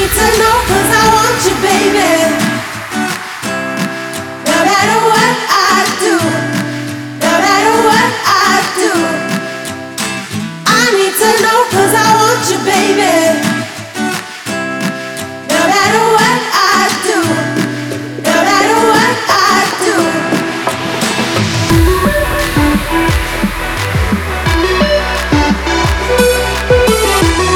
need to know 'cause I want you, baby. No matter what I do, no matter what I do, I need to know 'cause I want you, baby.